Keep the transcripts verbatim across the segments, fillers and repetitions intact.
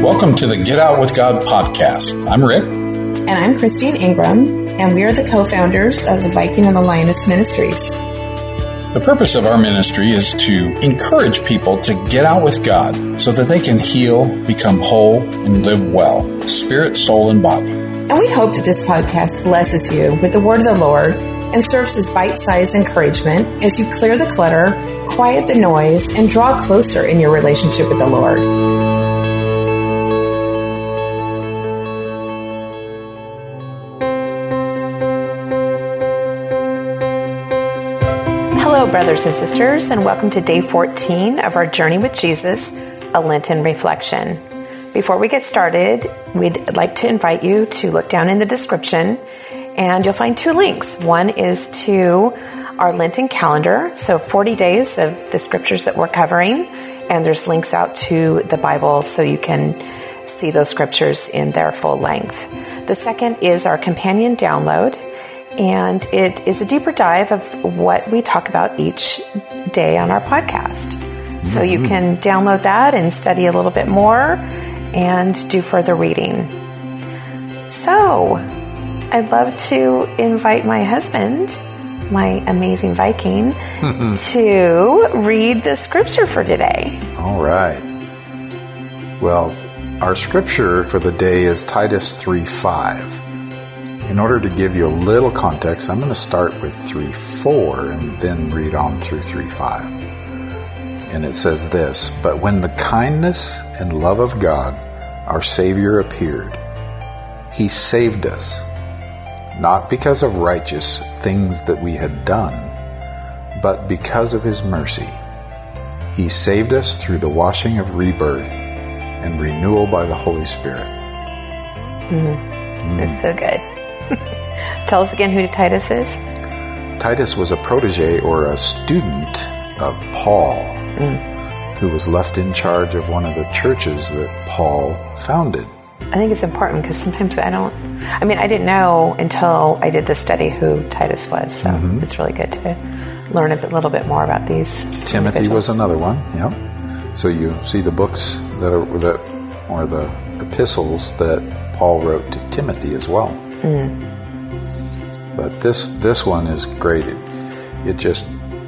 Welcome to the Get Out with God podcast. I'm Rick. And I'm Christine Ingram, and we are the co-founders of the Viking and the Lioness Ministries. The purpose of our ministry is to encourage people to get out with God so that they can heal, become whole, and live well, spirit, soul, and body. And we hope that this podcast blesses you with the word of the Lord and serves as bite-sized encouragement as you clear the clutter, quiet the noise, and draw closer in your relationship with the Lord. Hello, brothers and sisters, and welcome to day fourteen of our Journey with Jesus, a Lenten reflection. Before we get started, we'd like to invite you to look down in the description, and you'll find two links. One is to our Lenten calendar, so forty days of the scriptures that we're covering, and there's links out to the Bible so you can see those scriptures in their full length. The second is our companion download, and it is a deeper dive of what we talk about each day on our podcast. Mm-hmm. So you can download that and study a little bit more and do further reading. So I'd love to invite my husband, my amazing Viking, to read the scripture for today. All right. Well, our scripture for the day is Titus three five. In order to give you a little context, I'm going to start with three four and then read on through three five. And it says this, "But when the kindness and love of God, our Savior, appeared, He saved us, not because of righteous things that we had done, but because of His mercy. He saved us through the washing of rebirth and renewal by the Holy Spirit." Mm. Mm. That's so good. Tell us again who Titus is. Titus was a protege or a student of Paul, mm. who was left in charge of one of the churches that Paul founded. I think it's important because sometimes I don't, I mean, I didn't know until I did the study who Titus was, so mm-hmm. it's really good to learn a bit, little bit more about these. Timothy was another one, yep. So you see the books that are, that, or the epistles that Paul wrote to Timothy as well. Mm. But this this one is great. It, it just,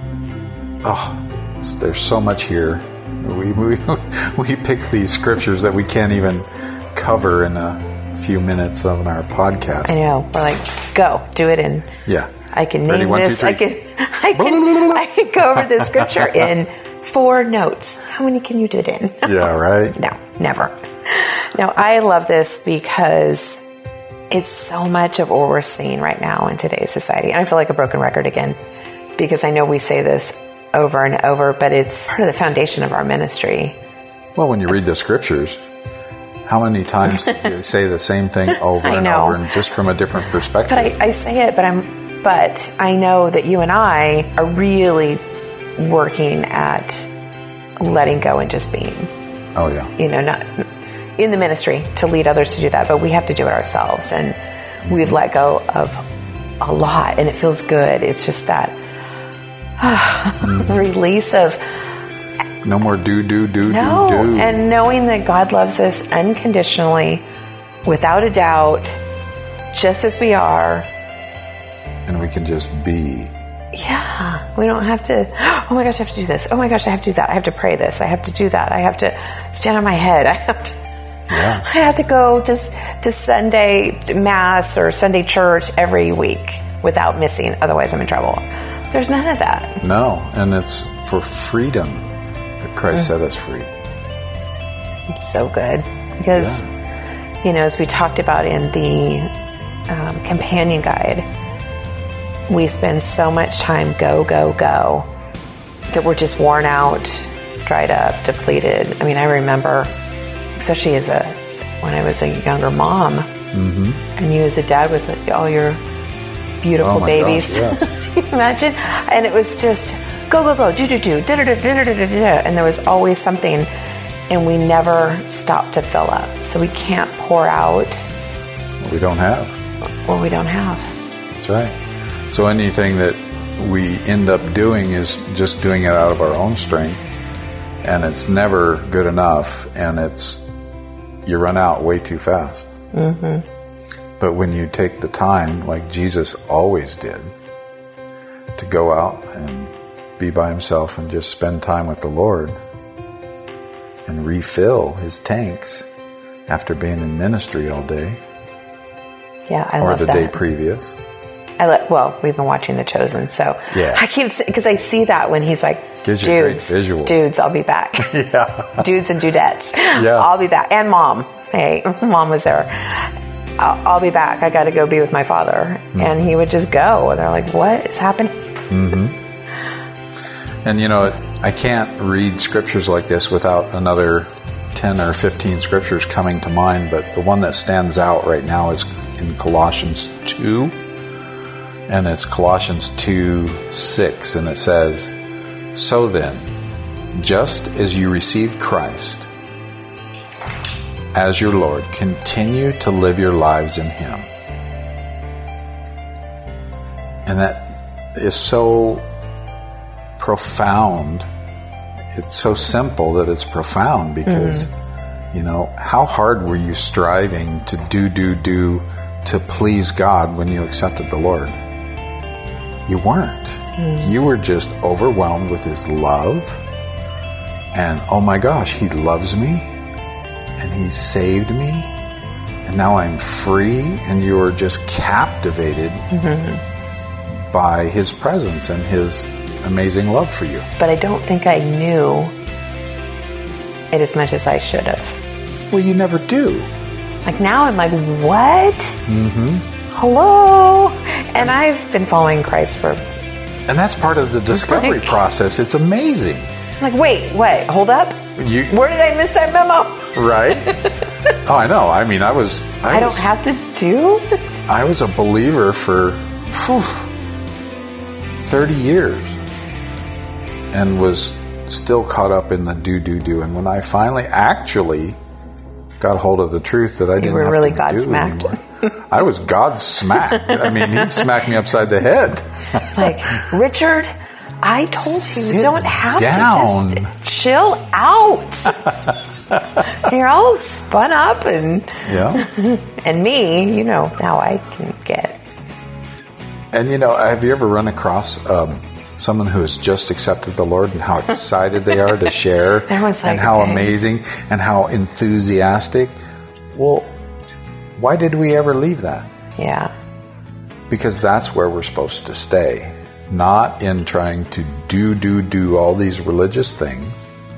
oh, there's so much here. We, we we pick these scriptures that we can't even cover in a few minutes of our podcast. I know. We're like, go, do it in. Yeah. I can name Ready, one, this. two, I can I can I can go over this scripture in four notes. How many can you do it in? Yeah, right? No, never. No, I love this because it's so much of what we're seeing right now in today's society. And I feel like a broken record again, because I know we say this over and over, but it's part of the foundation of our ministry. Well, when you read the scriptures, how many times do you say the same thing over and over, and just from a different perspective? But I, I say it, but I'm, but I know that you and I are really working at letting go and just being. Oh yeah. You know, not in the ministry to lead others to do that, but we have to do it ourselves. And we've let go of a lot, and it feels good. It's just that uh, mm. release of no more do, do, do, no, do, do. And knowing that God loves us unconditionally, without a doubt, just as we are. And we can just be. Yeah. We don't have to, oh my gosh, I have to do this. Oh my gosh, I have to do that. I have to pray this. I have to do that. I have to stand on my head. I have to. Yeah. I have to go just to Sunday mass or Sunday church every week without missing. Otherwise, I'm in trouble. There's none of that. No, and it's for freedom that Christ mm. set us free. It's so good because, yeah. you know, as we talked about in the um, companion guide, we spend so much time go, go, go that we're just worn out, dried up, depleted. I mean, I remember, especially as a when I was a younger mom, mm-hmm. and you as a dad with all your beautiful oh babies. Gosh, yes. Can you imagine? And it was just go, go, go, do, do, do, da, da, da, da, da, da, da, and there was always something, and we never stopped to fill up. So we can't pour out what we don't have. What we don't have. That's right. So anything that we end up doing is just doing it out of our own strength, and it's never good enough, and it's you run out way too fast. Mm-hmm. But when you take the time, like Jesus always did, to go out and be by himself and just spend time with the Lord and refill his tanks after being in ministry all day, yeah, I or love the that. day previous. I let, well, we've been watching The Chosen, so Yeah. I keep, because I see that when he's like, Gives you a great dudes, visual. dudes, I'll be back. Yeah. Dudes and dudettes. Yeah. I'll be back. And mom. Hey, mom was there. I'll, I'll be back. I got to go be with my father. Mm-hmm. And he would just go. And they're like, what is happening? Mm-hmm. And you know, I can't read scriptures like this without another ten or fifteen scriptures coming to mind, but the one that stands out right now is in Colossians two, and it's Colossians two six, and it says, "So then, just as you received Christ as your Lord, continue to live your lives in him." And that is so profound. It's so simple that it's profound, because mm-hmm. you know, how hard were you striving to do do do to please God when you accepted the Lord? You weren't. Mm-hmm. You were just overwhelmed with his love, and oh my gosh, he loves me and he saved me, and now I'm free, and you're just captivated mm-hmm. by his presence and his amazing love for you. But I don't think I knew it as much as I should have. Well, you never do. Like now I'm like, what? Mm-hmm. Hello? And I've been following Christ for... And that's part of the discovery like, process. It's amazing. Like, wait, wait, hold up. You, Where did I miss that memo? Right? Oh, I know. I mean, I was... I, I don't was, have to do? I was a believer for whew, thirty years. And was still caught up in the do, do, do. And when I finally actually got a hold of the truth that I didn't you were have really to God do smacked. anymore, I was God smacked. I mean, he smacked me upside the head. Like, Richard, I told Sit you, you don't have down. to just chill out. You're all spun up, and yeah. and me, you know, now I can get. And you know, have you ever run across um, someone who has just accepted the Lord and how excited they are to share like, and how okay. amazing and how enthusiastic? Well, why did we ever leave that? Yeah. Because that's where we're supposed to stay, not in trying to do, do, do all these religious things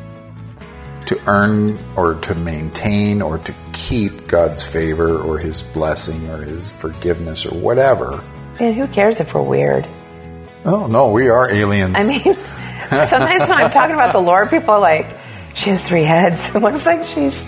to earn or to maintain or to keep God's favor or his blessing or his forgiveness or whatever. And who cares if we're weird? Oh, no, we are aliens. I mean, sometimes when I'm talking about the Lord, people are like, she has three heads. It looks like she's...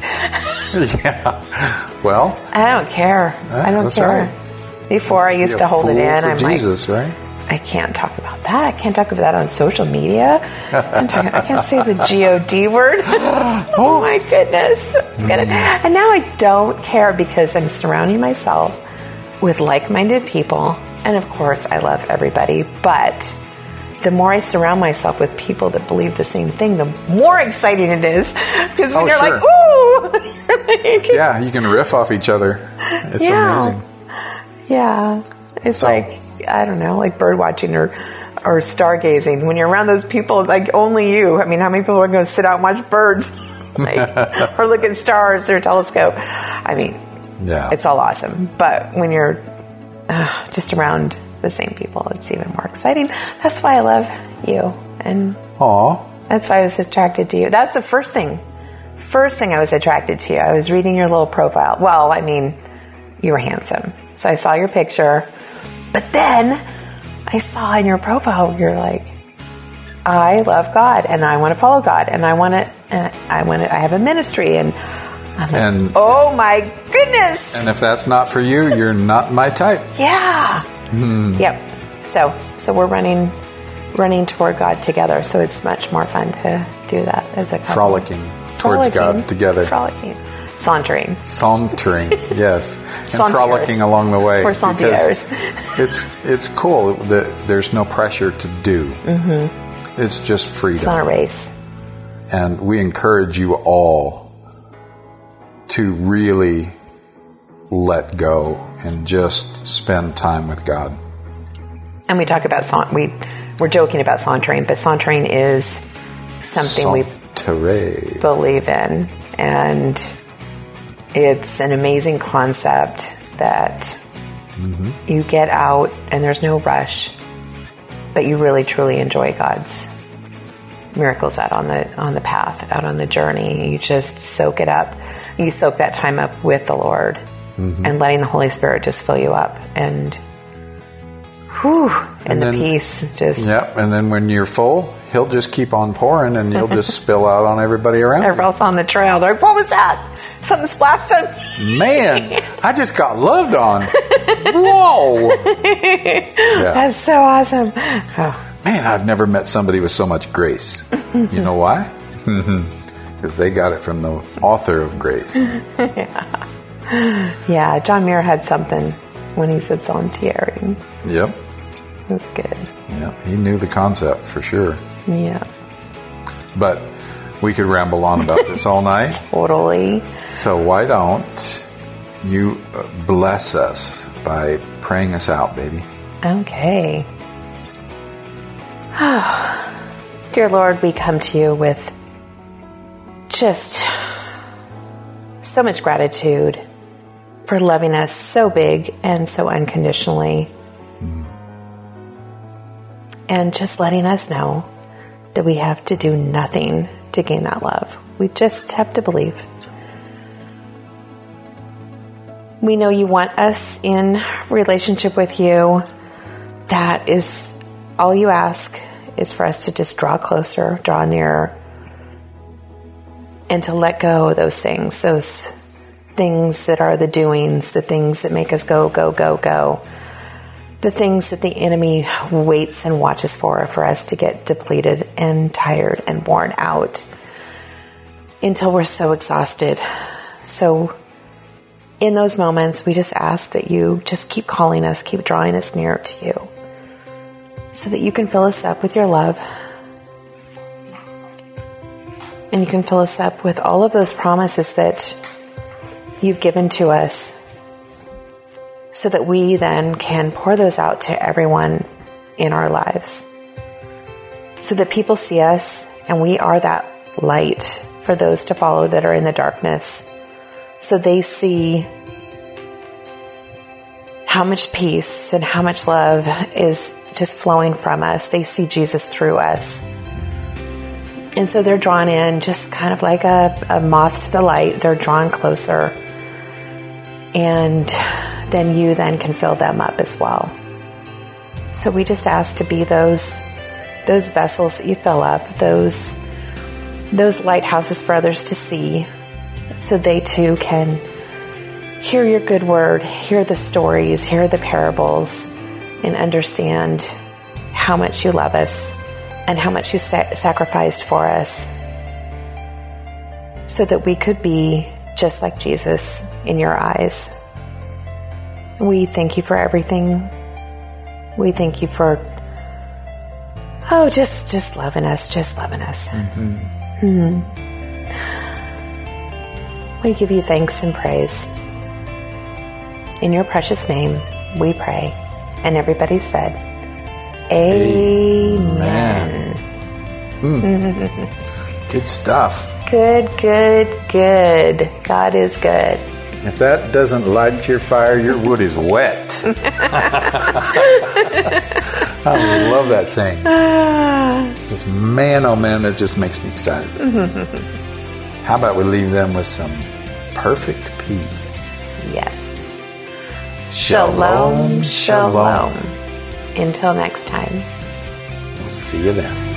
Yeah. Well... I don't care. Yeah, I don't that's care. Right. Before I used to hold it in. For I'm Jesus, like, right? I can't talk about that. I can't talk about that on social media. I'm talking, I can't say the G O D word. Oh my goodness. It's gonna, and now I don't care because I'm surrounding myself with like-minded people. And of course, I love everybody. But the more I surround myself with people that believe the same thing, the more exciting it is. Because when oh, you're sure. like, ooh. You're like, yeah, you can riff off each other. It's yeah. amazing. Yeah. It's so, like, I don't know, like bird watching or, or stargazing. When you're around those people, like only you. I mean, how many people are going to sit out and watch birds? Like, or look at stars or telescope? I mean, yeah. It's all awesome. But when you're uh, just around the same people, it's even more exciting. That's why I love you. And Aww. That's why I was attracted to you. That's the first thing. First thing I was attracted to you. I was reading your little profile. Well, I mean, you were handsome. So I saw your picture. But then I saw in your profile, you're like, I love God and I want to follow God and I want to, and I want to, I have a ministry and I'm like, and, oh my goodness. And if that's not for you, you're not my type. Yeah. Hmm. Yep. So, so we're running, running toward God together. So it's much more fun to do that as a couple. Frolicking towards Frolicking. God together. Frolicking. Sauntering. Sauntering, yes. And Sentiers. frolicking along the way. We're sentiers. It's, it's cool that there's no pressure to do. Mm-hmm. It's just freedom. It's not a race. And we encourage you all to really let go and just spend time with God. And we talk about, sa- we, we're joking about sauntering, but sauntering is something Sanctuary. we believe in. And it's an amazing concept that mm-hmm. you get out and there's no rush, but you really truly enjoy God's miracles out on the on the path, out on the journey. You just soak it up. You soak that time up with the Lord mm-hmm. and letting the Holy Spirit just fill you up, and whew, and, and the then, peace just yep. And then when you're full, He'll just keep on pouring, and you'll just spill out on everybody around. Everybody else on the trail, they're like, "What was that? Something splashed on." Man, I just got loved on. Whoa! Yeah. That's so awesome. Oh. Man, I've never met somebody with so much grace. You know why? Because they got it from the author of grace. yeah. yeah, John Muir had something when he said sanctuary. Yep. That's good. Yeah, he knew the concept for sure. Yeah. But we could ramble on about this all night. Totally. So why don't you bless us by praying us out, baby? Okay. Oh, dear Lord, we come to you with just so much gratitude for loving us so big and so unconditionally. Mm. And just letting us know that we have to do nothing to gain that love. We just have to believe. We know you want us in relationship with you. That is all you ask, is for us to just draw closer, draw nearer, and to let go of those things, those things that are the doings, the things that make us go, go, go, go, the things that the enemy waits and watches for, for us to get depleted and tired and worn out until we're so exhausted. So in those moments, we just ask that you just keep calling us, keep drawing us nearer to you, so that you can fill us up with your love. And you can fill us up with all of those promises that you've given to us, so that we then can pour those out to everyone in our lives, so that people see us and we are that light for those to follow that are in the darkness, so they see how much peace and how much love is just flowing from us. They see Jesus through us. And so they're drawn in just kind of like a, a moth to the light. They're drawn closer. And then you then can fill them up as well. So we just ask to be those those vessels that you fill up, those those lighthouses for others to see, so they too can hear your good word, hear the stories, hear the parables, and understand how much you love us and how much you sa- sacrificed for us, so that we could be just like Jesus in your eyes. We thank you for everything. We thank you for, oh, just, just loving us, just loving us. Mm-hmm. Mm-hmm. We give you thanks and praise. In your precious name, we pray. And everybody said, Amen. Mm. Good stuff. Good, good, good. God is good. If that doesn't light your fire, your wood is wet. I love that saying. Because man, oh man, that just makes me excited. How about we leave them with some perfect peace? Yes. Shalom, shalom. shalom. Until next time. We'll see you then.